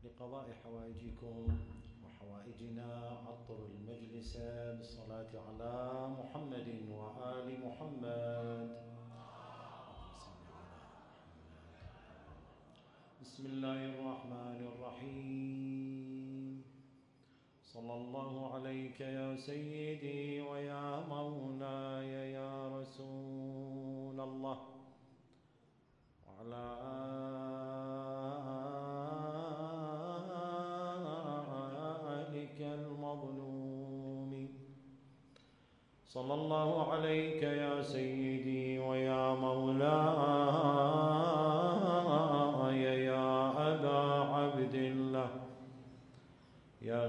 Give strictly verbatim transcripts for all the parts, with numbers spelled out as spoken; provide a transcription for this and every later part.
لقضاء حوائجكم وحوائجنا عطر المجلس بالصلاة على محمد وآل محمد. بسم الله الرحمن الرحيم. صلى الله عليك يا سيدي ويا مولاي يا رسول الله وعلى آلك المظلوم. صلى الله عليك يا سيدي ويا مولاي يا أبا عبد الله يا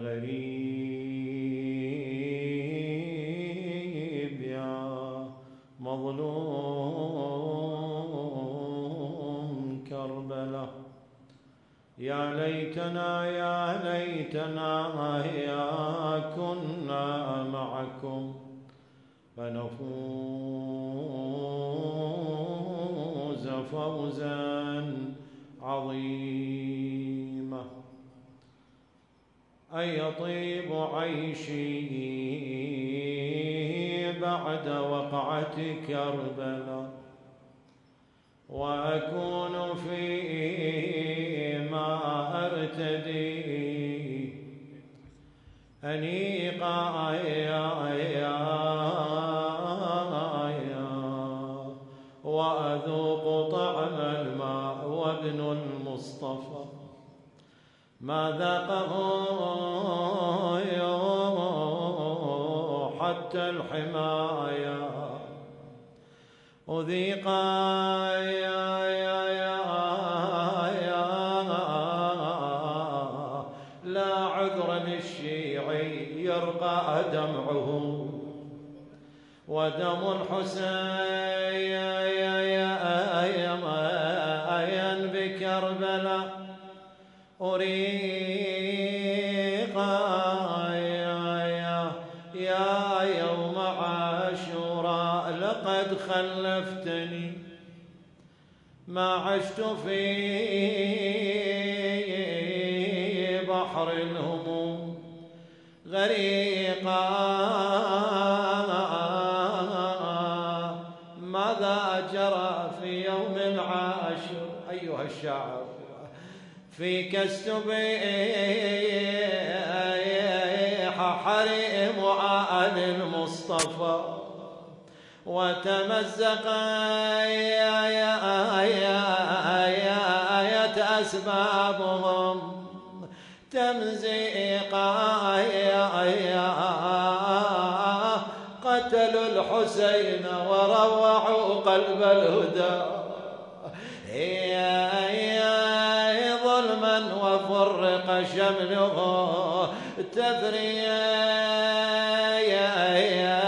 غريب يا مظلوم كربلاء. يا ليتنا يا ليتنا يا كنا معكم فنفوز فوزا عظيما. أي يطيب عيشي بعد وقعة كربلاء وأكون فيما أرتدي أنيقا يا يا وأذوق طعم الماء وابن المصطفى ما ذاقه حتى الحماية أذيق يا يا يا يا لا عذر للشيعي يرقى دمعه ودم الحسين يا يا يا بكربلاء أريق يا يا يا يوم عاشوراء لقد خلفتني ما عشت في بحر الهموم غريقا. ماذا جرى في يوم العاشر أيها الشاعر فيك استبيح حريم آل المصطفى وتمزق يا يا يا يا أسبابهم تمزيقا يا يا قتلوا الحسين وروعوا قلب الهدى يا يا ظلما وفرق شمله تفريا يا يا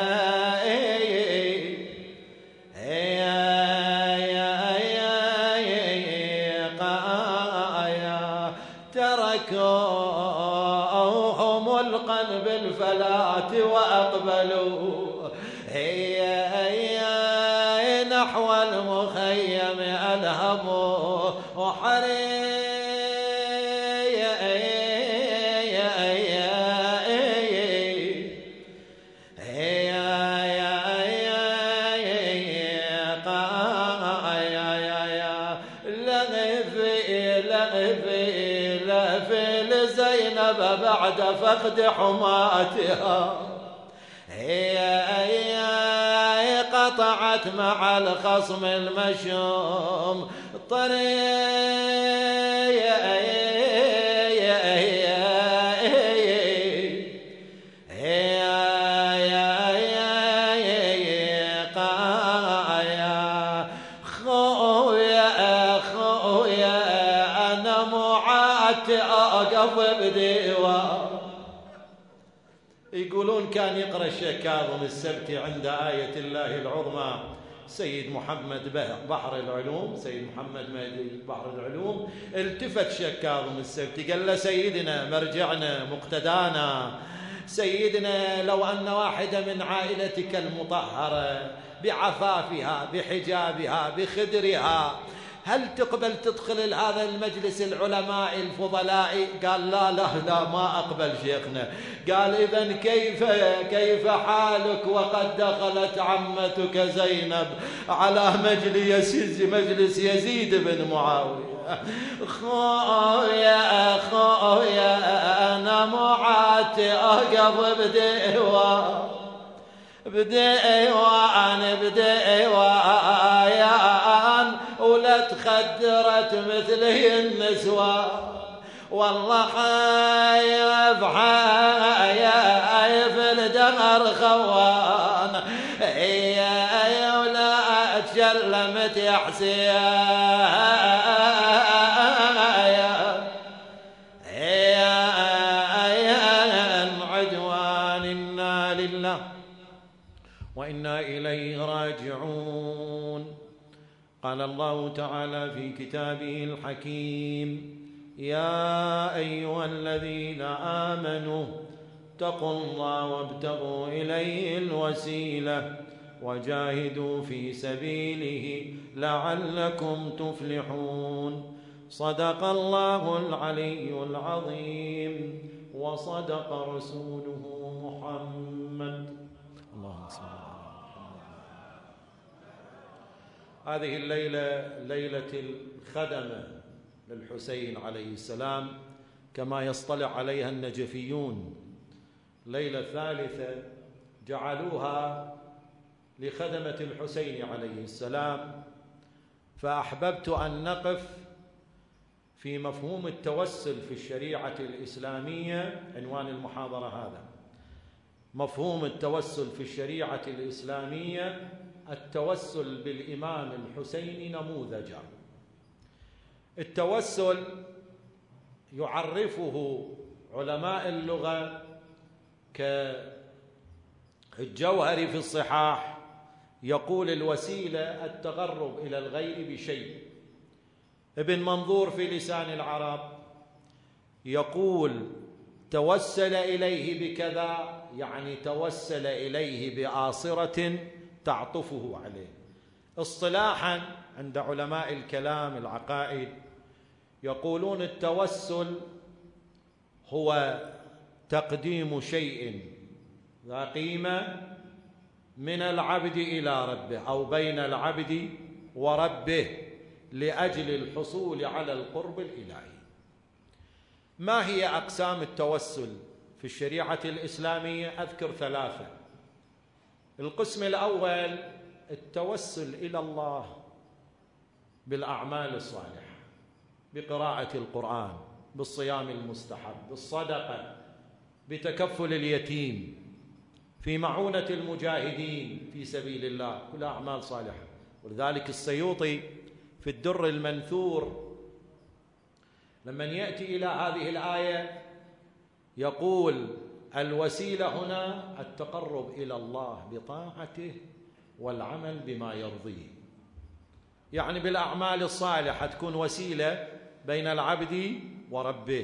تركوهم القلب الفلات وأقبلوا هي هي نحو المخيم ألهموا وحري بعد فقد حماتها هي هي قطعت مع الخصم المشوم طريق أقف بديوان. يقولون كان يقرأ الشيخ كاظم السبتي عند آية الله العظمى سيد محمد بحر العلوم سيد محمد مهدي بحر العلوم. التفت شيخ كاظم السبتي قال له سيدنا مرجعنا مقتدانا سيدنا لو أن واحدة من عائلتك المطهرة بعفافها بحجابها بخدرها هل تقبل تدخل هذا المجلس العلماء الفضلاء؟ قال لا لا لا ما أقبل شيخنا. قال إذن كيف كيف حالك وقد دخلت عمتك زينب على مجلس مجلس يزيد بن معاوية؟ خويا خويا أنا معاتق بديوان بديوان بديوان ولا تخدرت مثلي النسوان. والله خايف خايف الدمر خوان يا ولا تشلمت يا حسين وإنا إليه راجعون. قال الله تعالى في كتابه الحكيم: يا أيها الذين آمنوا اتقوا الله وابتغوا إليه الوسيلة وجاهدوا في سبيله لعلكم تفلحون. صدق الله العلي العظيم وصدق رسوله محمد. اللهم صل على محمد. هذه الليلة ليلة الخدمة للحسين عليه السلام كما يصطلع عليها النجفيون. ليلة ثالثة جعلوها لخدمة الحسين عليه السلام، فأحببت أن نقف في مفهوم التوسل في الشريعة الإسلامية. عنوان المحاضرة هذا: مفهوم التوسل في الشريعة الإسلامية، التوسل بالإمام الحسين نموذجا. التوسل يعرفه علماء اللغة كالجوهري في الصحاح، يقول الوسيلة التقرب إلى الغير بشيء. ابن منظور في لسان العرب يقول توسل إليه بكذا، يعني توسل إليه بآصرة تعطفه عليه. اصطلاحا عند علماء الكلام العقائد يقولون التوسل هو تقديم شيء ذا قيمة من العبد إلى ربه أو بين العبد وربه لأجل الحصول على القرب الإلهي. ما هي أقسام التوسل في الشريعة الإسلامية؟ أذكر ثلاثة. القسم الأول التوسل إلى الله بالأعمال الصالحة، بقراءة القرآن، بالصيام المستحب، بالصدقة، بتكفل اليتيم، في معونة المجاهدين في سبيل الله، كل أعمال صالحة. ولذلك السيوطي في الدر المنثور لما يأتي إلى هذه الآية يقول الوسيلة هنا التقرب إلى الله بطاعته والعمل بما يرضيه، يعني بالأعمال الصالحة تكون وسيلة بين العبد وربه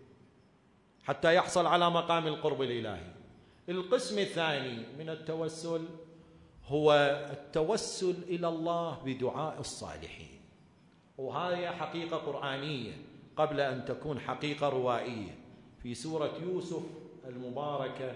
حتى يحصل على مقام القرب الإلهي. القسم الثاني من التوسل هو التوسل إلى الله بدعاء الصالحين، وهذه حقيقة قرآنية قبل أن تكون حقيقة روائية. في سورة يوسف المباركة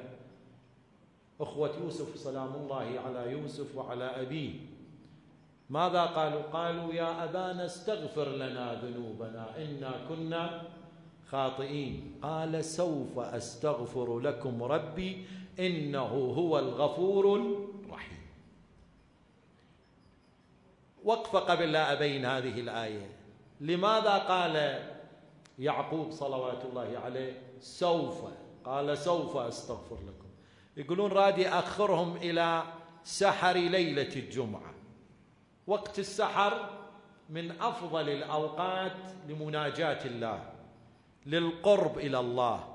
أخوة يوسف سلام الله على يوسف وعلى أبيه ماذا قالوا؟ قالوا يا أبانا استغفر لنا ذنوبنا إنا كنا خاطئين. قال سوف أستغفر لكم ربي إنه هو الغفور الرحيم. وقف قبل لا أبين هذه الآية. لماذا قال يعقوب صلوات الله عليه سوف؟ قال سوف أستغفر لكم. يقولون رادي أخرهم إلى سحر ليلة الجمعة. وقت السحر من أفضل الأوقات لمناجاة الله، للقرب إلى الله،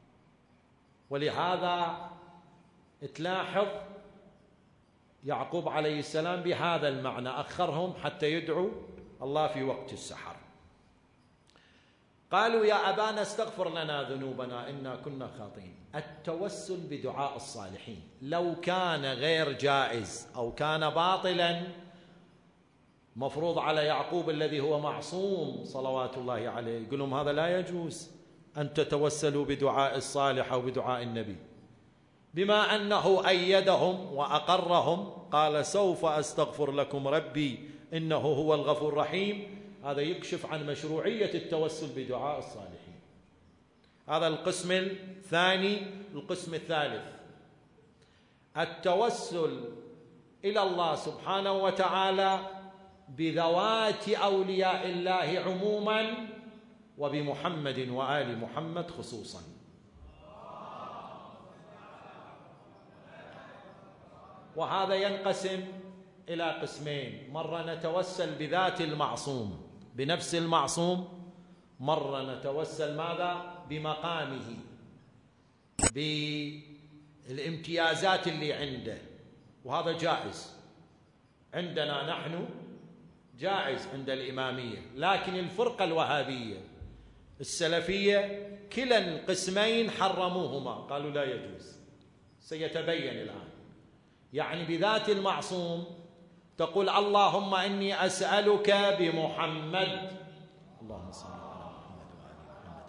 ولهذا تلاحظ يعقوب عليه السلام بهذا المعنى أخرهم حتى يدعوا الله في وقت السحر. قالوا يا أبانا استغفر لنا ذنوبنا إنا كنا خاطئين. التوسل بدعاء الصالحين لو كان غير جائز أو كان باطلا مفروض على يعقوب الذي هو معصوم صلوات الله عليه، يقول لهم هذا لا يجوز أن تتوسلوا بدعاء الصالح أو بدعاء النبي. بما أنه أيدهم وأقرهم قال سوف أستغفر لكم ربي إنه هو الغفور الرحيم، هذا يكشف عن مشروعية التوسل بدعاء الصالحين. هذا القسم الثاني. القسم الثالث التوسل إلى الله سبحانه وتعالى بذوات أولياء الله عموما وبمحمد وآل محمد خصوصا. وهذا ينقسم إلى قسمين: مرة نتوسل بذات المعصوم بنفس المعصوم، مرة نتوسل ماذا؟ بمقامه، بالامتيازات اللي عنده، وهذا جائز عندنا نحن، جائز عند الإمامية. لكن الفرقة الوهابية السلفية كلا القسمين حرموهما، قالوا لا يجوز، سيتبين الآن. يعني بذات المعصوم تقول اللهم إني أسألك بمحمد، اللهم صل على محمد وآل محمد،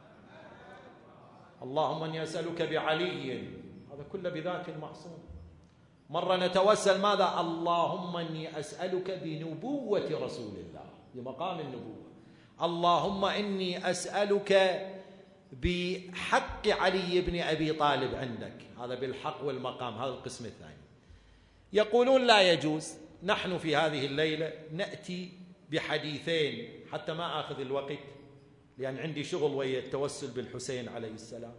اللهم إني أسألك بعلي، هذا كله بذات المعصوم. مرة نتوسل ماذا؟ اللهم إني أسألك بنبوة رسول الله، بمقام النبوة، اللهم إني أسألك بحق علي بن أبي طالب عندك، هذا بالحق والمقام، هذا القسم الثاني. يقولون لا يجوز. نحن في هذه الليلة نأتي بحديثين حتى ما آخذ الوقت، لأن عندي شغل ويا التوسل بالحسين عليه السلام،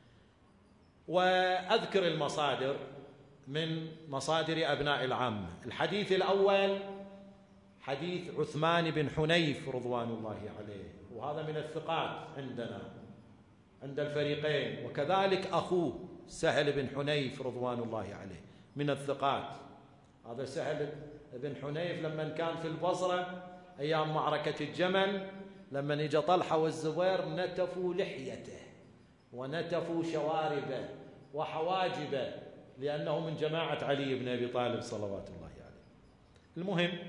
وأذكر المصادر من مصادر أبناء العامة. الحديث الأول حديث عثمان بن حنيف رضوان الله عليه، وهذا من الثقات عندنا عند الفريقين، وكذلك أخوه سهل بن حنيف رضوان الله عليه من الثقات. هذا سهل بن حنيف لما كان في البصرة أيام معركة الجمل، لما اجى طلحة والزبير نتفوا لحيته ونتفوا شواربه وحواجبه، لأنه من جماعة علي بن أبي طالب صلوات الله عليه. المهم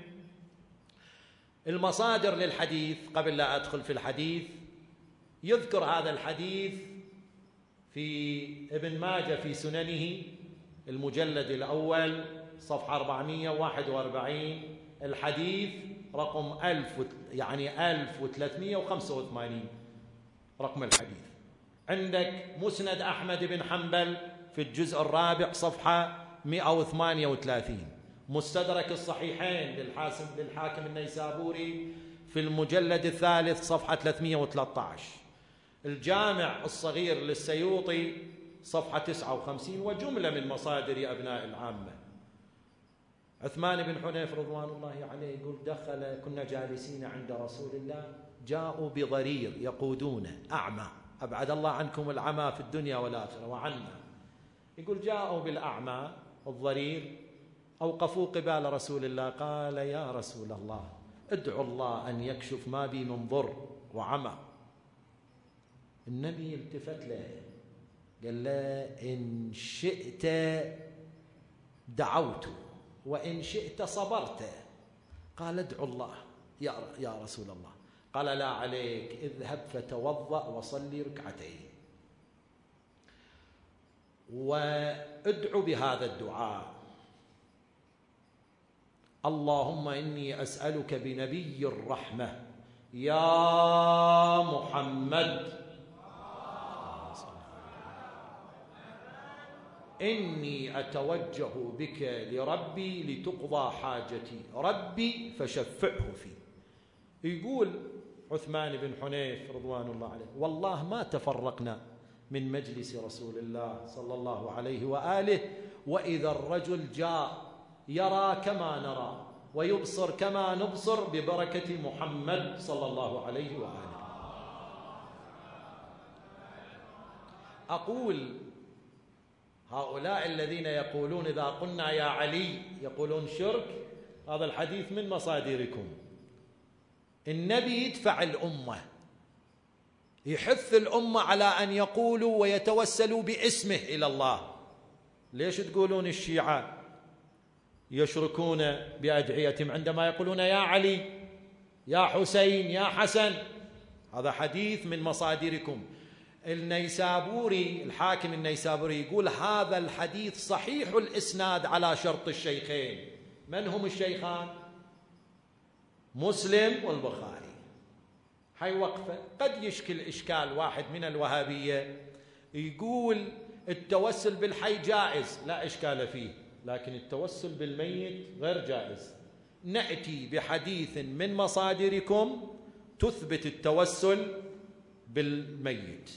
المصادر للحديث قبل لا أدخل في الحديث، يذكر هذا الحديث في ابن ماجه في سننه المجلد الأول صفحة أربعمائة وواحد وأربعين، الحديث رقم ألف يعني ألف وثلاثمائة وخمسة وثمانين رقم الحديث. عندك مسند أحمد بن حنبل في الجزء الرابع صفحة مئة وثمانية وثلاثين، مستدرك الصحيحين للحاسم للحاكم النيسابوري في المجلد الثالث صفحة ثلاثمائة وثلاثة عشر، الجامع الصغير للسيوطي صفحة تسعة وخمسين، وجملة من مصادر أبناء العامة. عثمان بن حنيف رضوان الله عليه يقول دخل كنا جالسين عند رسول الله، جاءوا بضرير يقودونه أعمى، أبعد الله عنكم العمى في الدنيا والآخرة وعنا. يقول جاءوا بالأعمى الضرير، أوقفوا قبال رسول الله، قال يا رسول الله ادعو الله أن يكشف ما بي من ضر وعمى. النبي التفت له قال له إن شئت دعوت وإن شئت صبرت. قال ادعو الله يا يا رسول الله. قال لا عليك، اذهب فتوضأ وصلي ركعتين وادعو بهذا الدعاء: اللهم إني أسألك بنبي الرحمة يا محمد إني أتوجه بك لربي لتقضى حاجتي ربي فشفعه فيه. يقول عثمان بن حنيف رضوان الله عليه والله ما تفرقنا من مجلس رسول الله صلى الله عليه وآله وإذا الرجل جاء يرى كما نرى ويبصر كما نبصر ببركة محمد صلى الله عليه وآله. أقول هؤلاء الذين يقولون إذا قلنا يا علي يقولون شرك، هذا الحديث من مصادركم. النبي يدفع الأمة، يحث الأمة على أن يقولوا ويتوسلوا باسمه إلى الله. ليش تقولون الشيعة يشركون بأدعيتهم عندما يقولون يا علي يا حسين يا حسن. هذا حديث من مصادركم. النيسابوري الحاكم النيسابوري يقول هذا الحديث صحيح الإسناد على شرط الشيخين. من هم الشيخان؟ مسلم والبخاري. هاي وقفة قد يشكل إشكال واحد من الوهابية يقول التوسل بالحي جائز، لا إشكال فيه، لكن التوسل بالميت غير جائز. نأتي بحديث من مصادركم تثبت التوسل بالميت.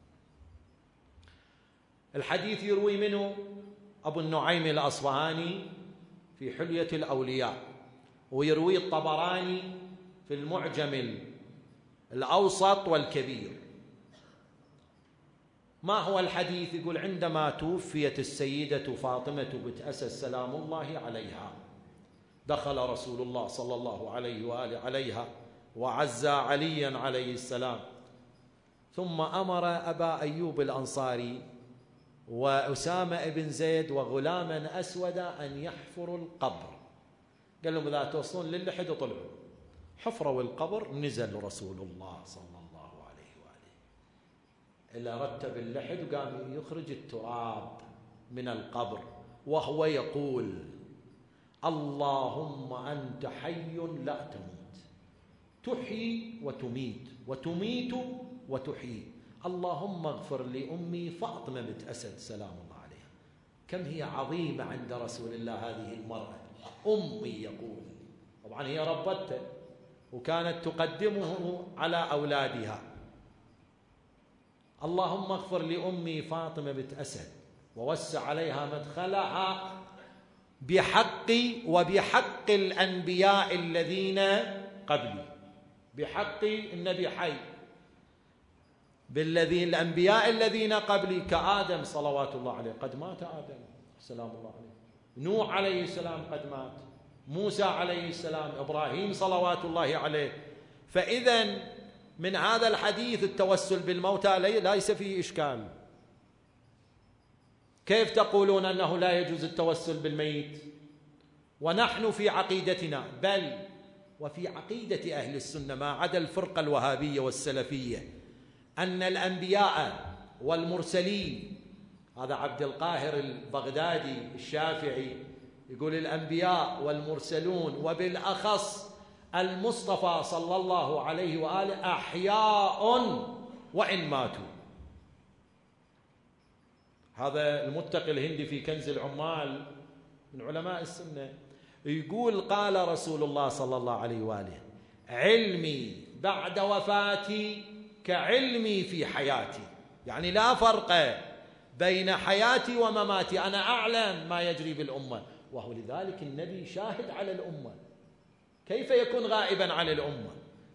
الحديث يروي منه أبو النعيم الأصفهاني في حلية الأولياء، ويروي الطبراني في المعجم الأوسط والكبير. ما هو الحديث؟ يقول عندما توفيت السيدة فاطمة بنت أسد سلام الله عليها دخل رسول الله صلى الله عليه وآله عليها وعزى عليا عليه السلام، ثم أمر أبا أيوب الأنصاري وأسامة بن زيد وغلاما أسودا أن يحفروا القبر. قال لهم إذا توصلون للحد طلعوا. حفروا القبر، نزل رسول الله صلى الله عليه وآله إلا رتب اللحد وقام يخرج التراب من القبر وهو يقول اللهم أنت حي لا تموت، تحيي وتميت وتميت وتحيي، اللهم اغفر لأمي فاطمة بنت أسد سلام الله عليها. كم هي عظيمة عند رسول الله هذه المرأة، أمي يقول. طبعا هي ربته وكانت تقدمه على أولادها. اللهم اغفر لأمي فاطمة بنت أسد ووسع عليها مدخلها بحق وبحق الأنبياء الذين قبلي، بحق النبي حي، بالذين الأنبياء الذين قبلي كآدم صلوات الله عليه، قد مات آدم سلام الله عليه، نوح عليه السلام قد مات، موسى عليه السلام، إبراهيم صلوات الله عليه. فإذا من هذا الحديث التوسل بالموتى ليس فيه إشكال. كيف تقولون أنه لا يجوز التوسل بالميت ونحن في عقيدتنا، بل وفي عقيدة أهل السنة ما عدا الفرقة الوهابية والسلفية، أن الأنبياء والمرسلين، هذا عبد القاهر البغدادي الشافعي يقول الأنبياء والمرسلون وبالأخص المصطفى صلى الله عليه وآله أحياء وإن ماتوا. هذا المتقي الهندي في كنز العمال من علماء السنة يقول قال رسول الله صلى الله عليه وآله علمي بعد وفاتي كعلمي في حياتي، يعني لا فرق بين حياتي ومماتي، أنا أعلم ما يجري بالأمة. وهو لذلك النبي شاهد على الأمة، كيف يكون غائبا عن الأمة؟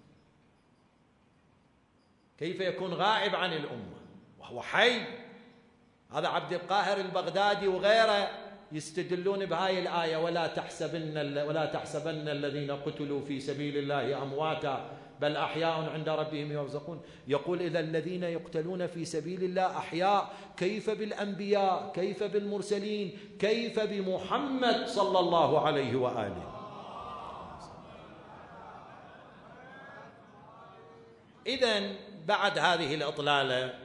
كيف يكون غائب عن الأمة وهو حي؟ هذا عبد القاهر البغدادي وغيره يستدلون بهاي الآية ولا تحسبن ولا تحسبن الذين قتلوا في سبيل الله أمواتا بل أحياء عند ربهم يرزقون. يقول إذا الذين يقتلون في سبيل الله أحياء، كيف بالأنبياء؟ كيف بالمرسلين؟ كيف بمحمد صلى الله عليه وآله؟ إذن بعد هذه الإطلالة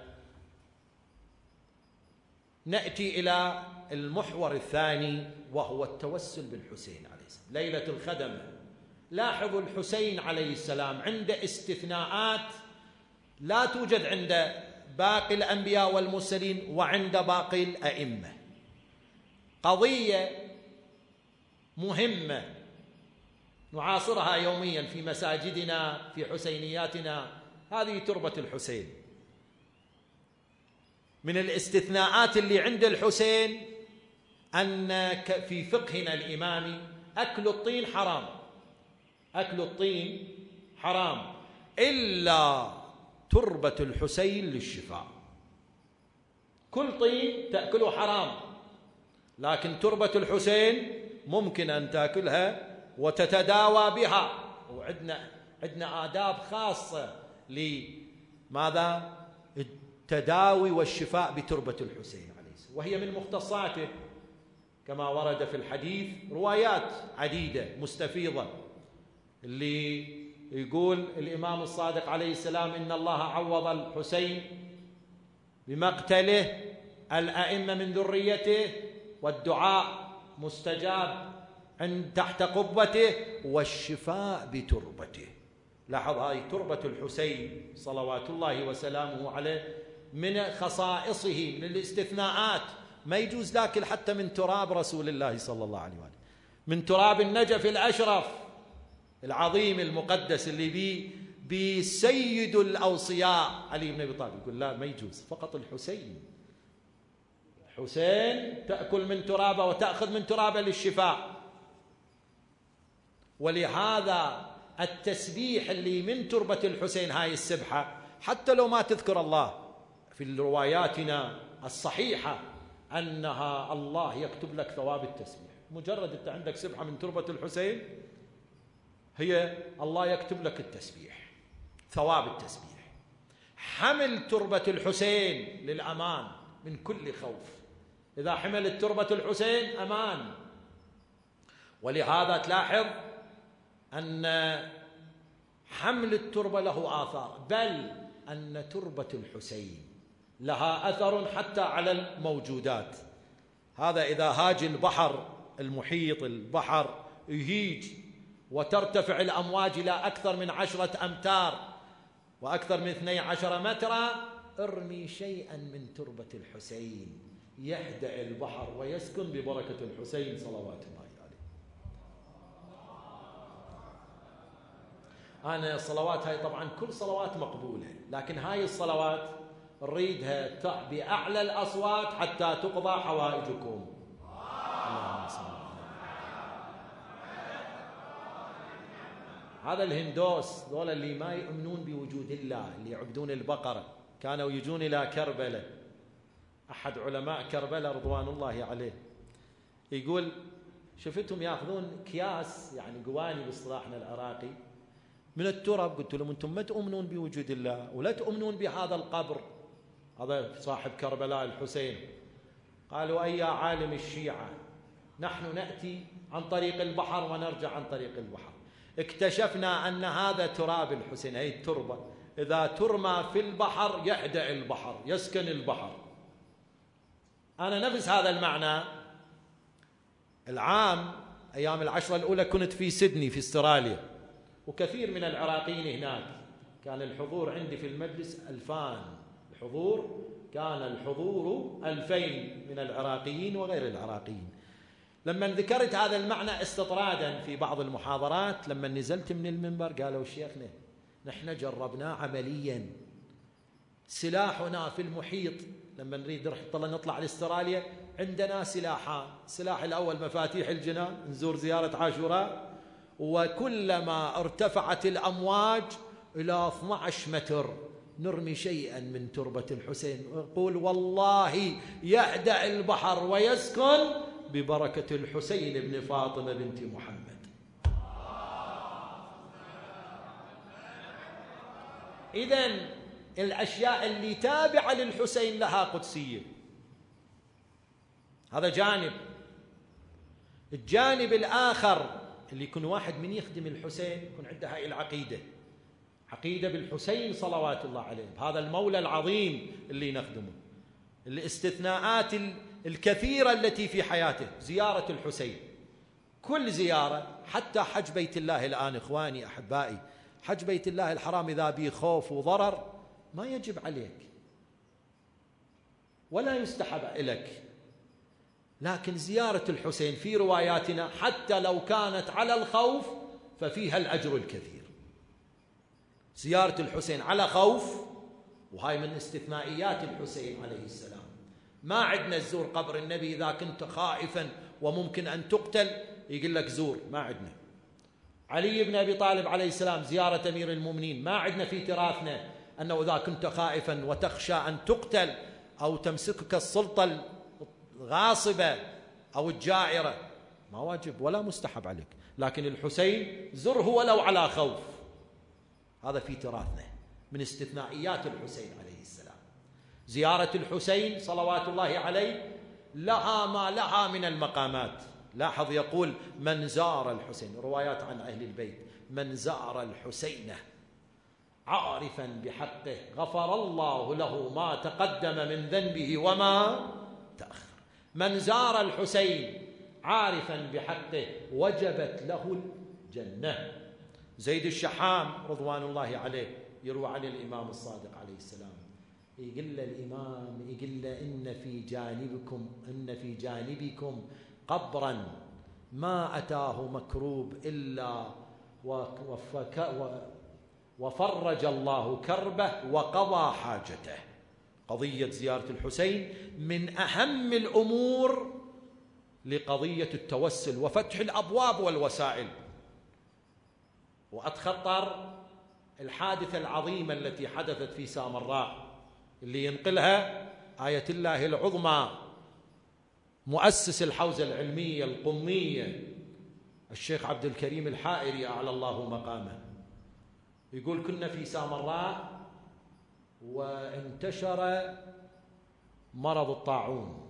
نأتي إلى المحور الثاني وهو التوسل بالحسين عليه السلام. ليلة الخدمة لاحظوا الحسين عليه السلام عند استثناءات لا توجد عند باقي الأنبياء والمرسلين وعند باقي الأئمة. قضية مهمة نعاصرها يوميا في مساجدنا في حسينياتنا، هذه تربة الحسين. من الاستثناءات اللي عند الحسين أن في فقهنا الإمامي أكل الطين حرام، أكل الطين حرام إلا تربة الحسين للشفاء. كل طين تأكله حرام، لكن تربة الحسين ممكن أن تأكلها وتتداوى بها. وعندنا عندنا آداب خاصة لماذا؟ التداوي والشفاء بتربة الحسين عليه السلام، وهي من مختصاته. كما ورد في الحديث روايات عديدة مستفيضة، اللي يقول الإمام الصادق عليه السلام إن الله عوض الحسين بمقتله الأئمة من ذريته، والدعاء مستجاب عند تحت قبته، والشفاء بتربته. لاحظ هاي تربة الحسين صلوات الله وسلامه عليه من خصائصه، من الاستثناءات. ما يجوز لاكل حتى من تراب رسول الله صلى الله عليه وآله، من تراب النجف الأشرف العظيم المقدس اللي بيه بسيد الأوصياء علي بن أبي طالب. يقول لا، ما يجوز، فقط الحسين. حسين تأكل من ترابه وتأخذ من ترابه للشفاء. ولهذا التسبيح اللي من تربة الحسين، هاي السبحة، حتى لو ما تذكر الله، في رواياتنا الصحيحة أنها الله يكتب لك ثواب التسبيح. مجرد أنت عندك سبحة من تربة الحسين، هي الله يكتب لك التسبيح، ثواب التسبيح. حمل تربة الحسين للأمان من كل خوف. إذا حملت تربة الحسين أمان. ولهذا تلاحظ أن حمل التربة له آثار، بل أن تربة الحسين لها أثر حتى على الموجودات. هذا إذا هاج البحر المحيط، البحر يهيج وترتفع الأمواج إلى أكثر من عشرة أمتار وأكثر من اثني عشر مترا، ارمي شيئا من تربة الحسين يهدأ البحر ويسكن ببركة الحسين صلوات الله عليه. أنا الصلوات هاي طبعا كل صلوات مقبولة، لكن هاي الصلوات نريدها بأعلى الأصوات حتى تقضى حوائجكم. هذا الهندوس دول اللي ما يؤمنون بوجود الله، اللي يعبدون البقرة، كانوا يجون إلى كربلاء. أحد علماء كربلاء رضوان الله عليه يقول شفتهم يأخذون أكياس، يعني قواني باصطلاحنا العراقي، من التراب. قلت لهم أنتم ما تؤمنون بوجود الله ولا تؤمنون بهذا القبر، هذا صاحب كربلاء الحسين. قالوا أي عالم الشيعة، نحن نأتي عن طريق البحر ونرجع عن طريق البحر. اكتشفنا أن هذا تراب الحسين، هي التربة إذا ترمى في البحر يهدأ البحر، يسكن البحر. أنا نفس هذا المعنى العام أيام العشرة الأولى كنت في سيدني في استراليا، وكثير من العراقيين هناك. كان الحضور عندي في المجلس ألفان، الحضور كان الحضور ألفين من العراقيين وغير العراقيين. لما ذكرت هذا المعنى استطرادا في بعض المحاضرات، لما نزلت من المنبر قالوا شيخنا نحن جربناه عمليا، سلاحنا في المحيط لما نريد نطلع لاستراليا عندنا سلاحان. السلاح الأول مفاتيح الجنان، نزور زيارة عاشوراء، وكلما ارتفعت الأمواج إلى اثني عشر متر نرمي شيئا من تربة الحسين، ويقول والله يهدأ البحر ويسكن ببركة الحسين بن فاطمة بنت محمد. إذن الأشياء اللي تابعة للحسين لها قدسية، هذا جانب. الجانب الآخر اللي يكون واحد من يخدم الحسين يكون عنده هاي العقيدة، عقيدة بالحسين صلوات الله عليه، بهذا المولى العظيم اللي نخدمه. الاستثناءات الكثيرة التي في حياته، زيارة الحسين، كل زيارة، حتى حج بيت الله الآن إخواني أحبائي، حج بيت الله الحرام إذا بيه خوف وضرر ما يجب عليك ولا يستحب لك، لكن زيارة الحسين في رواياتنا حتى لو كانت على الخوف ففيها الأجر الكثير. زيارة الحسين على خوف، وهاي من استثنائيات الحسين عليه السلام. ما عندنا زور قبر النبي إذا كنت خائفا وممكن أن تقتل يقول لك زور، ما عندنا. علي بن أبي طالب عليه السلام زيارة أمير المؤمنين، ما عندنا في تراثنا أنه إذا كنت خائفا وتخشى أن تقتل أو تمسكك السلطة الغاصبة أو الجائرة ما واجب ولا مستحب عليك، لكن الحسين زره ولو على خوف. هذا في تراثنا من استثنائيات الحسين عليه السلام. زيارة الحسين صلوات الله عليه لها ما لها من المقامات. لاحظ يقول من زار الحسين، روايات عن أهل البيت، من زار الحسين عارفا بحقه غفر الله له ما تقدم من ذنبه وما تأخر. من زار الحسين عارفا بحقه وجبت له الجنة. زيد الشحام رضوان الله عليه يروى عن الإمام الصادق عليه السلام، يقول له الإمام، يقول له إن في جانبكم إن في جانبكم قبرا ما أتاه مكروب إلا وفك وفرج الله كربه وقضى حاجته. قضية زيارة الحسين من أهم الأمور لقضية التوسل وفتح الأبواب والوسائل. وأتخطر الحادثة العظيمة التي حدثت في سامراء اللي ينقلها آية الله العظمى مؤسس الحوزة العلمية القمية الشيخ عبد الكريم الحائري أعلى الله مقامه. يقول كنا في سامراء وانتشر مرض الطاعون،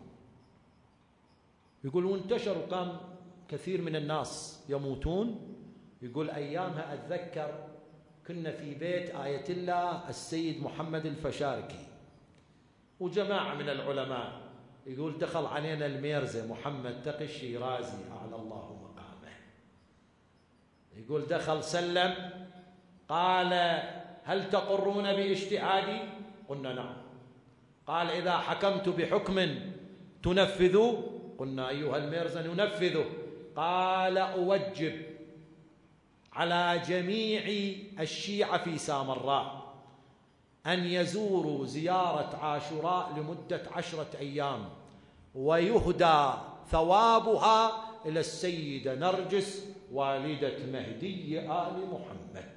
يقول وانتشر وقام كثير من الناس يموتون. يقول أيامها أتذكر كنا في بيت آية الله السيد محمد الفشاركي وجماعة من العلماء. يقول دخل علينا الميرزا محمد تقي الشيرازي أعلى الله مقامه. يقول دخل سلم قال هل تقرون باجتهادي؟ قلنا نعم. قال إذا حكمت بحكم تنفذوا؟ قلنا أيها الميرزا ننفذه. قال أوجب على جميع الشيعة في سامراء أن يزوروا زيارة عاشوراء لمدة عشرة أيام ويهدى ثوابها إلى السيدة نرجس والدة مهدي آل محمد.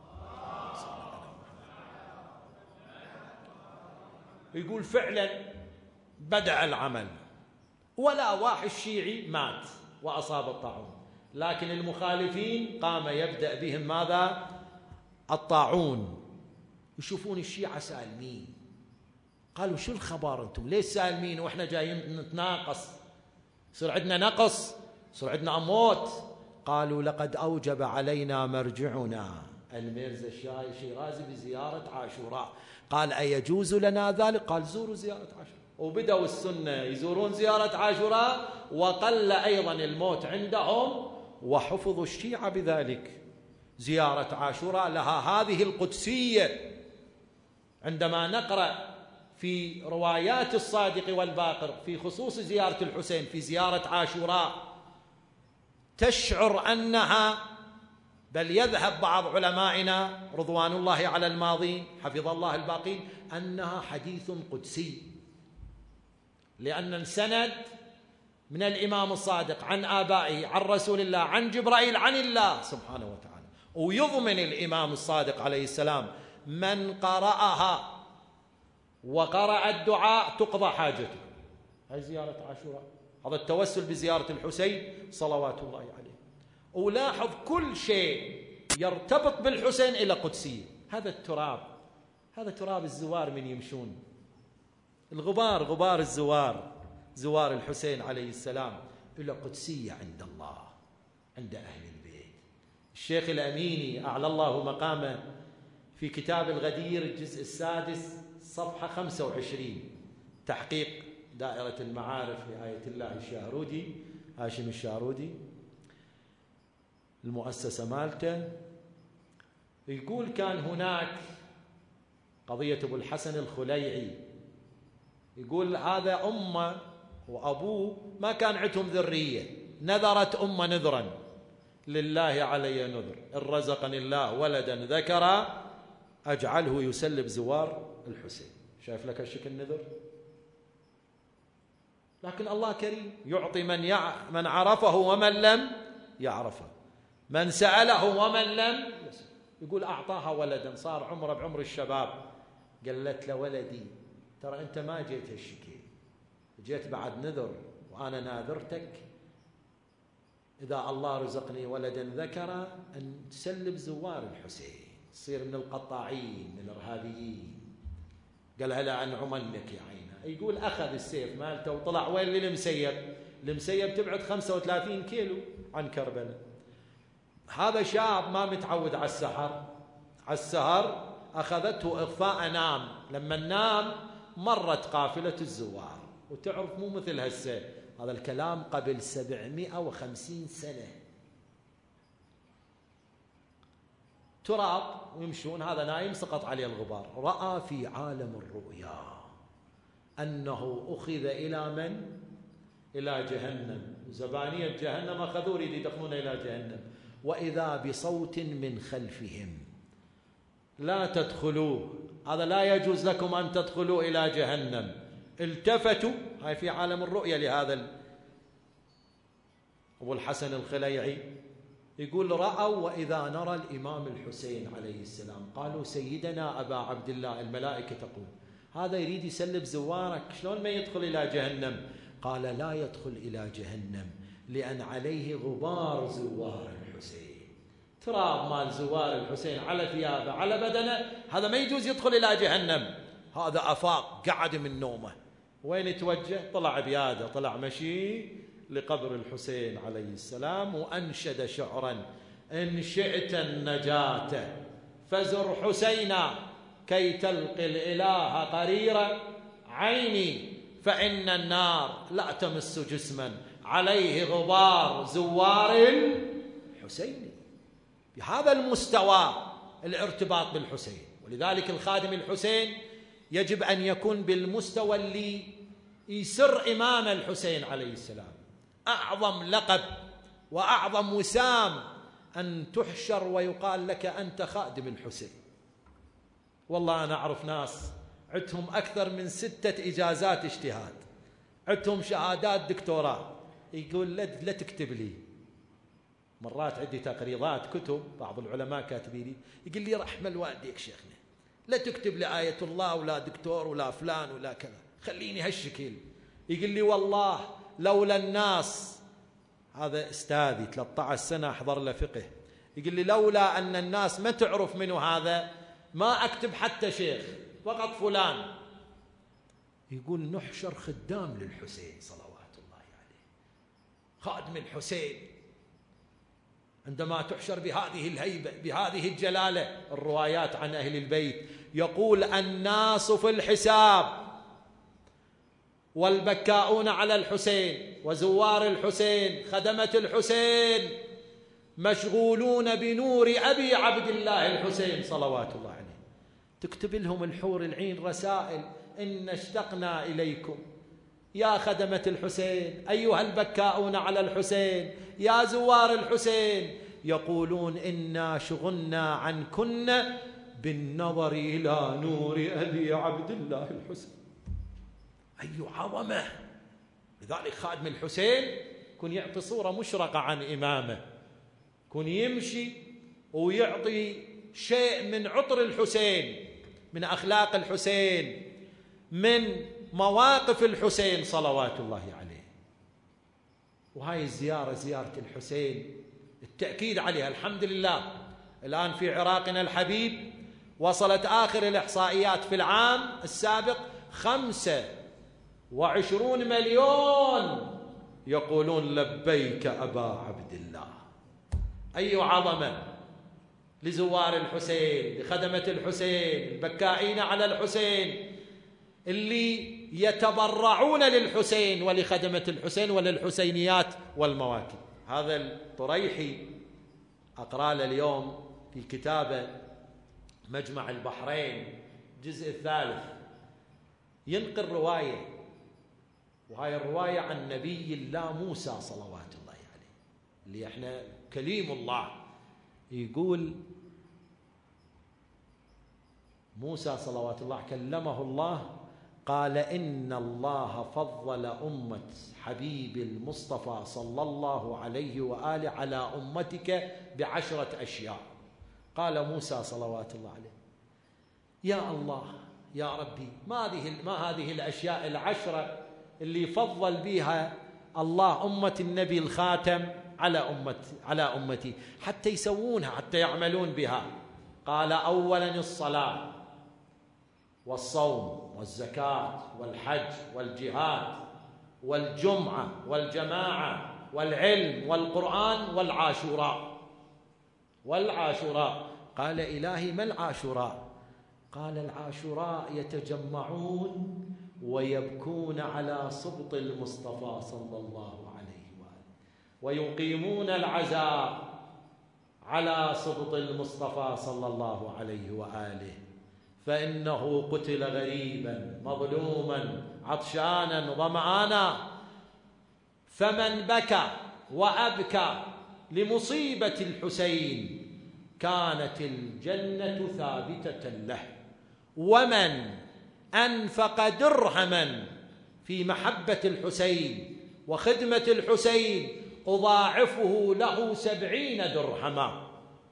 يقول فعلا بدأ العمل ولا واحد شيعي مات وأصاب الطاعون، لكن المخالفين قام يبدأ بهم ماذا؟ الطاعون. يشوفون الشيعة سالمين، قالوا شو الخبر أنتم ليش سالمين وإحنا جايين نتناقص، يصير عندنا نقص، يصير عندنا أموت. قالوا لقد أوجب علينا مرجعنا الميرزا الشيرازي بزيارة عاشوراء. قال أيجوز لنا ذلك؟ قال زوروا زيارة عاشوراء. وبدأوا السنة يزورون زيارة عاشوراء وقل أيضا الموت عندهم وحفظوا الشيعة بذلك. زيارة عاشوراء لها هذه القدسية. عندما نقرأ في روايات الصادق والباقر في خصوص زيارة الحسين في زيارة عاشوراء تشعر أنها، بل يذهب بعض علمائنا رضوان الله على الماضين حفظ الله الباقين، أنها حديث قدسي، لأن السند من الإمام الصادق عن آبائه عن رسول الله عن جبرائيل عن الله سبحانه وتعالى. ويضمن الإمام الصادق عليه السلام من قرأها وقرأ الدعاء تقضى حاجته. هذه زيارة عاشوراء، هذا التوسل بزيارة الحسين صلوات الله عليه. ولاحظ كل شيء يرتبط بالحسين إلى قدسية. هذا التراب، هذا تراب الزوار من يمشون، الغبار غبار الزوار، زوار الحسين عليه السلام إلى قدسية عند الله عند أهل البيت. الشيخ الأميني أعلى الله مقامه في كتاب الغدير الجزء السادس صفحة خمسة وعشرين تحقيق دائرة المعارف لآية الله الشهرودي هاشم الشهرودي المؤسسة مالته، يقول كان هناك قضية أبو الحسن الخليعي. يقول هذا أمه وأبوه ما كان عندهم ذرية، نذرت أمه نذرا لله علي نذر إن رزقني الله ولدا ذكرا أجعله يسلب زوار الحسين. شايف لك هالشكل نذر؟ لكن الله كريم يعطي من يع... من عرفه ومن لم يعرفه، من سأله ومن لم يسأل. يقول أعطاها ولدا صار عمره بعمر الشباب، قالت له ولدي ترى أنت ما جيت هالشكل، جيت بعد نذر وأنا ناذرتك إذا الله رزقني ولدا ذكرا أن تسلب زوار الحسين، تصير من القطاعين من الإرهابيين. قالها لأنعمنك يا عينه. يقول أخذ السيف مالته وطلع وين للمسيب. المسيب تبعد خمسة وثلاثين كيلو عن كربلاء. هذا شاب ما متعود على السحر، على السهر أخذته إغفاء نام. لما نام مرت قافلة الزوار، وتعرف مو مثل هسه، هذا الكلام قبل سبعمائة وخمسين سنة. تراب ويمشون، هذا نايم سقط عليه الغبار. رأى في عالم الرؤيا أنه أخذ إلى من؟ إلى جهنم. زبانية جهنم أخذوا يريد يدخلون إلى جهنم. وإذا بصوت من خلفهم لا تدخلوا، هذا لا يجوز لكم أن تدخلوا إلى جهنم. التفتوا، هاي في عالم الرؤيا لهذا أبو الحسن الخليعي يقول رأوا وإذا نرى الإمام الحسين عليه السلام. قالوا سيدنا أبا عبد الله، الملائكة تقول هذا يريد يسلب زوارك، شلون ما يدخل إلى جهنم؟ قال لا يدخل إلى جهنم لأن عليه غبار زوار الحسين. تراب مال زوار الحسين على ثيابه على بدنه، هذا ما يجوز يدخل إلى جهنم. هذا أفاق قعد من نومه، وين يتوجه؟ طلع بياده، طلع مشي لقبر الحسين عليه السلام، وأنشد شعرا إن شئت النجاة فزر حسينا كي تلقي الإله قريرا عيني، فإن النار لا تمس جسما عليه غبار زوار الحسين. بهذا المستوى الارتباط بالحسين. ولذلك الخادم الحسين يجب أن يكون بالمستوى اللي يسر إمام الحسين عليه السلام. أعظم لقب وأعظم وسام أن تحشر ويقال لك أنت خادم الحسين. والله أنا أعرف ناس عندهم أكثر من ستة إجازات اجتهاد، عندهم شهادات دكتوراه، يقول لا تكتب لي. مرات عندي تقريضات كتب، بعض العلماء كاتبين لي، يقول لي رحم الوالديك شيخنا لا تكتب لي آية الله ولا دكتور ولا فلان ولا كذا، خليني هالشكل. يقول لي والله لولا الناس، هذا استاذي ثلاثة عشر سنة أحضر له فقه، يقول لي لولا أن الناس ما تعرف منه هذا ما أكتب حتى شيخ، فقط فلان. يقول نحشر خدام للحسين صلوات الله عليه، خادم الحسين. عندما تحشر بهذه الهيبة بهذه الجلالة، الروايات عن أهل البيت يقول الناس في الحساب والبكاؤون على الحسين وزوار الحسين خدمة الحسين مشغولون بنور أبي عبد الله الحسين صلوات الله عليه. تكتب لهم الحور العين رسائل إن اشتقنا إليكم يا خدمة الحسين، أيها البكاؤون على الحسين، يا زوار الحسين. يقولون إنا شغلنا عنكن بالنظر إلى نور أبي عبد الله الحسين. أي عظمة! لذلك خادم الحسين يكون يعطي صورة مشرقة عن إمامه، يكون يمشي ويعطي شيء من عطر الحسين، من أخلاق الحسين، من مواقف الحسين صلوات الله عليه. وهاي الزيارة زيارة الحسين التأكيد عليها. الحمد لله الآن في عراقنا الحبيب وصلت آخر الإحصائيات في العام السابق خمسة وعشرون مليون يقولون لبيك أبا عبد الله. أي عظمة لزوار الحسين، لخدمة الحسين، البكائين على الحسين، اللي يتبرعون للحسين ولخدمة الحسين وللحسينيات والمواكب. هذا الطريحي أقرأ له اليوم في كتابه مجمع البحرين الجزء الثالث، ينقل رواية، وهاي الرواية عن نبي الله موسى صلوات الله عليه اللي احنا كليم الله. يقول موسى صلوات الله كلمه الله قال إن الله فضل أمة حبيب المصطفى صلى الله عليه وآله على أمتك بعشرة أشياء. قال موسى صلوات الله عليه يا الله يا ربي ما هذه ما هذه الأشياء العشرة اللي فضل بها الله أمة النبي الخاتم على أمتي على أمتي حتى يسوونها حتى يعملون بها. قال أولا الصلاة، والصوم والزكاة والحج والجهاد والجمعة والجماعة والعلم والقرآن والعاشوراء والعاشوراء. قال إلهي ما العاشوراء؟ قال العاشوراء يتجمعون ويبكون على سبط المصطفى صلى الله عليه وآله، ويقيمون العزاء على سبط المصطفى صلى الله عليه وآله، فإنه قتل غريبا مظلوما عطشانا ظمآنا، فمن بكى وأبكى لمصيبة الحسين كانت الجنة ثابتة له، ومن أنفق درهما في محبة الحسين وخدمة الحسين أضاعفه له سبعين درهما.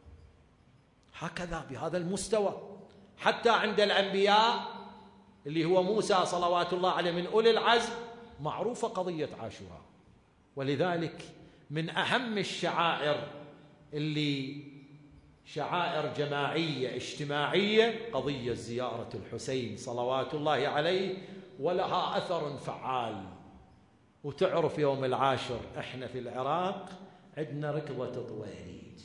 هكذا بهذا المستوى حتى عند الأنبياء اللي هو موسى صلوات الله عليه من أولي العزم معروفة قضية عاشوراء. ولذلك من أهم الشعائر اللي شعائر جماعية اجتماعية قضية زيارة الحسين صلوات الله عليه، ولها أثر فعال. وتعرف يوم العاشر احنا في العراق عندنا ركضة طويريج،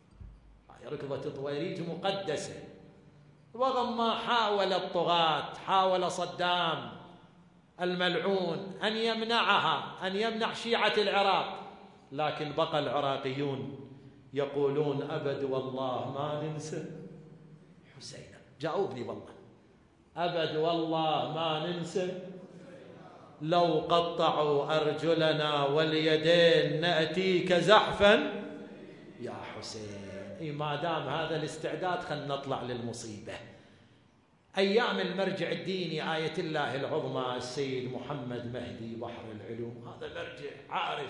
ركضة طويريج مقدسة، رغم ما حاول الطغاة، حاول صدام الملعون أن يمنعها، أن يمنع شيعة العراق، لكن بقى العراقيون يقولون أبد والله ما ننسى حسينا. جاوبني والله، أبد والله ما ننسى، لو قطعوا أرجلنا واليدين نأتيك زحفا يا حسين. ما دام هذا الاستعداد خلنا نطلع للمصيبة. أيام المرجع الديني آية الله العظمى السيد محمد مهدي بحر العلوم، هذا مرجع عارف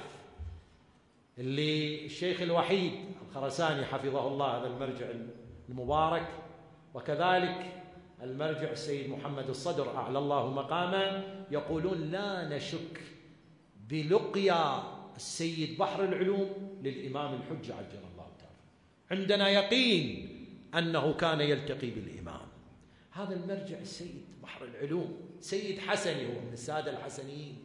اللي الشيخ الوحيد الخرساني حفظه الله، هذا المرجع المبارك، وكذلك المرجع السيد محمد الصدر أعلى الله مقامه، يقولون لا نشك بلقيا السيد بحر العلوم للإمام الحجة عجل الله تعالى، عندنا يقين أنه كان يلتقي بالإمام. هذا المرجع السيد بحر العلوم سيد حسني، هو من السادة الحسنيين،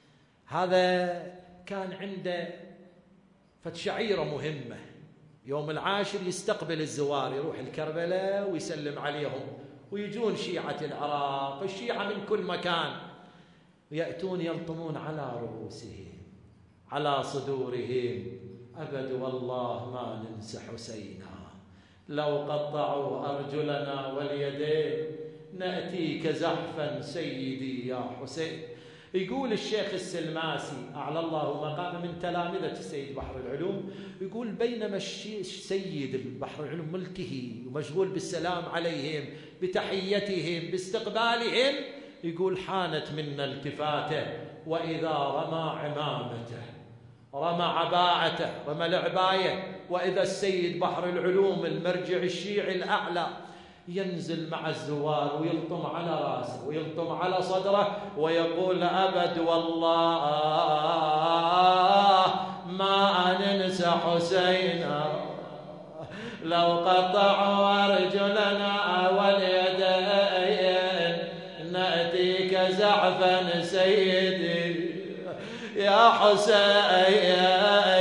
هذا كان عنده فتشعيرة مهمة، يوم العاشر يستقبل الزوار، يروح الكربلاء ويسلم عليهم، ويجون شيعة العراق، الشيعة من كل مكان، ويأتون يلطمون على رؤوسهم على صدورهم، أبد والله ما ننسى حسينا، لو قطعوا أرجلنا واليدين نأتيك زحفا سيدي يا حسين. يقول الشيخ السلماسي أعلى الله مقامه من تلامذة السيد بحر العلوم، يقول بينما السيد بحر العلوم ملتهي ومشغول بالسلام عليهم بتحيتهم باستقبالهم، يقول حانت منا التفاته، وإذا رمى عمامته رمى عباءته رمى العباية، وإذا السيد بحر العلوم المرجع الشيعي الأعلى ينزل مع الزوار ويلطم على راسه ويلطم على صدره ويقول أبد والله ما ننسى حسينا، لو قطعوا أرجلنا واليدين نأتيك زعفا سيدي يا حسين.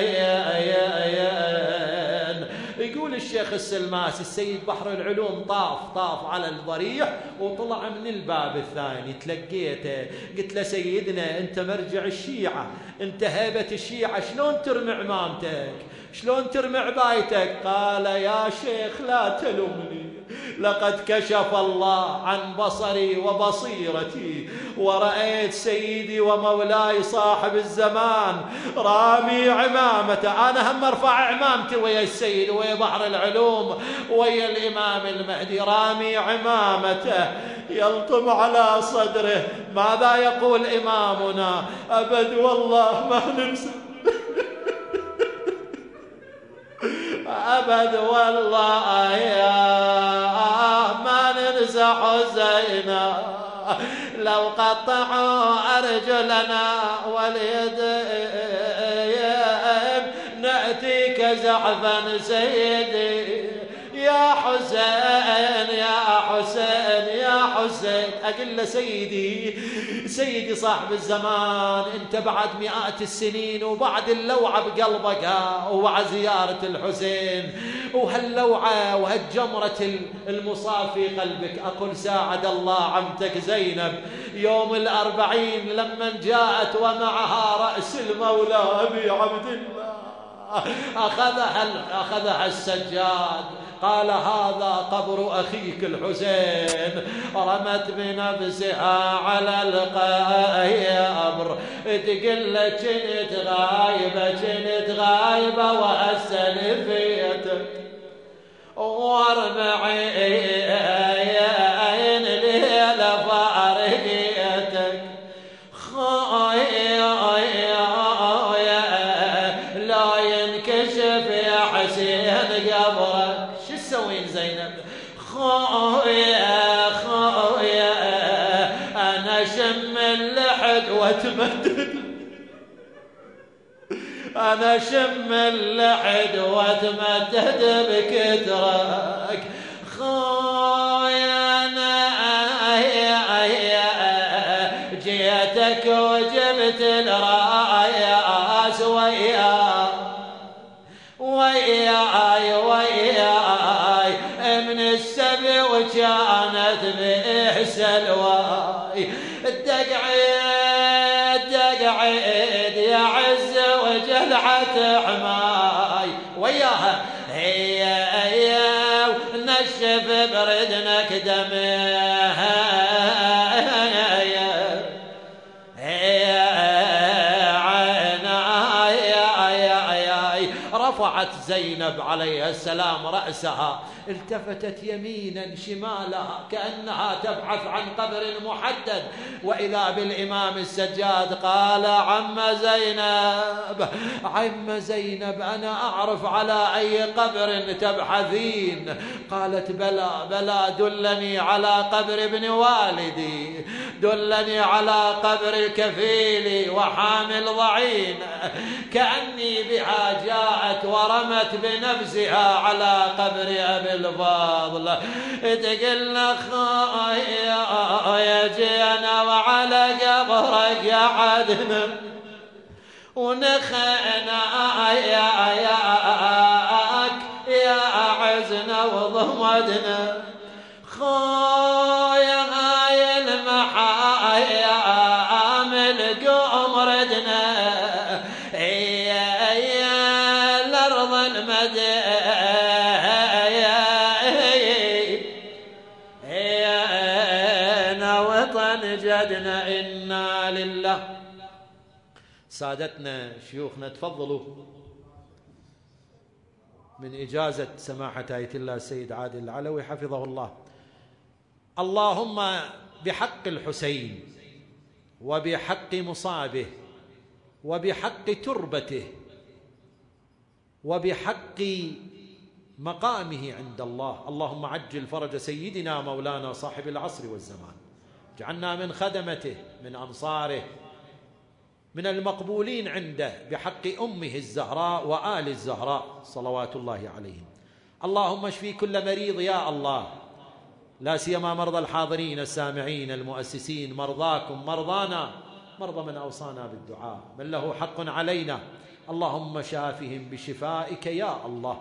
يقول الشيخ السلماسي السيد بحر العلوم طاف طاف على الضريح وطلع من الباب الثاني، تلقيته قلت له سيدنا أنت مرجع الشيعة، أنت هيبة الشيعة، شلون ترمي عمامتك، شلون ترمي عبايتك؟ قال يا شيخ لا تلومني، لقد كشف الله عن بصري وبصيرتي ورأيت سيدي ومولاي صاحب الزمان رامي عمامته، أنا هم ارفع عمامتي ويا السيد ويا بحر العلوم ويا الإمام المهدي رامي عمامته يلطم على صدره. ماذا يقول إمامنا؟ أبد والله ما ننسى أبد والله يا ما ننسى حسينا، لو قطعوا أرجلنا واليدين نأتيك زعفا سيدي يا حسين يا حسين يا حسين. أقول له سيدي سيدي صاحب الزمان، أنت بعد مئات السنين وبعد اللوعة بقلبك وبعد زيارة الحسين وهاللوعة وهالجمرة المصاب في قلبك، أقول ساعد الله عمتك زينب يوم الأربعين لما جاءت ومعها رأس المولى أبي عبد الله أخذها, أخذها السجاد قال هذا قبر أخيك الحسين، رمت بنفسها على القبر تقول له كنت غايبة كنت غايبة وأسأل فيتك واربعين ليلة فارقيتك لا ينكشف يا حسين قبرك. شو تسوين زينب؟ خويا خويا أنا شم اللحد واتمدد، أنا شم اللحد واتمدد بكترك خويا أنا جيتك وجبت الراس وياي وياي وياي من السبع وكانت به سلواي الدقعيد دقعيد يا عز وجلعة حماي وياها هي هي نشف بردنك دمها رفعت زينب عليها السلام رأسها التفتت يمينا شمالها كأنها تبحث عن قبر محدد، وإذا بالإمام السجاد قال عم زينب عم زينب أنا أعرف على أي قبر تبحثين. قالت بلى بلى دلني على قبر ابن والدي، دلني على قبر كفيلي وحامل ضعين، كأني بها جاءت ورمت بنفسها على قبر أبي الفضل تقول يا جينا وعلى قبرك قعدنا ونخنا ياك يا عزنا وضمدنا خويا هاي المحامل قوم ردنا يا الأرض المدى جدنا إنا لله. سادتنا شيوخنا تفضلوا من إجازة سماحة آية الله السيد عادل العلوي حفظه الله. اللهم بحق الحسين وبحق مصابه وبحق تربته وبحق مقامه عند الله، اللهم عجل فرج سيدنا مولانا صاحب العصر والزمان، جعلنا من خدمته من أنصاره من المقبولين عنده بحق أمه الزهراء وآل الزهراء صلوات الله عليهم. اللهم اشفي كل مريض يا الله، لا سيما مرضى الحاضرين السامعين المؤسسين، مرضاكم مرضانا، مرضى من أوصانا بالدعاء، من له حق علينا، اللهم شافهم بشفائك يا الله.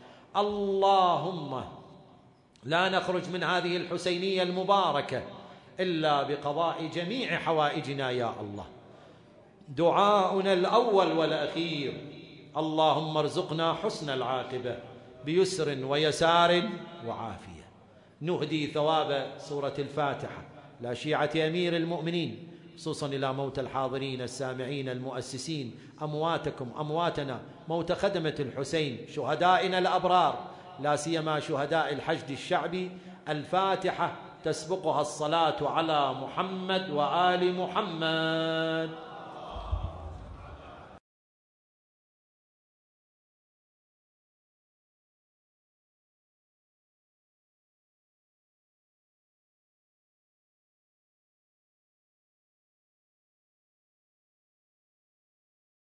اللهم لا نخرج من هذه الحسينية المباركة إلا بقضاء جميع حوائجنا يا الله. دعاؤنا الأول والأخير اللهم ارزقنا حسن العاقبة بيسر ويسار وعافية. نهدي ثواب سورة الفاتحة لا شيعة أمير المؤمنين، خصوصا إلى موت الحاضرين السامعين المؤسسين، أمواتكم أمواتنا، موت خدمة الحسين، شهدائنا الأبرار، لا سيما شهداء الحشد الشعبي. الفاتحة تسبقها الصلاة على محمد وآل محمد.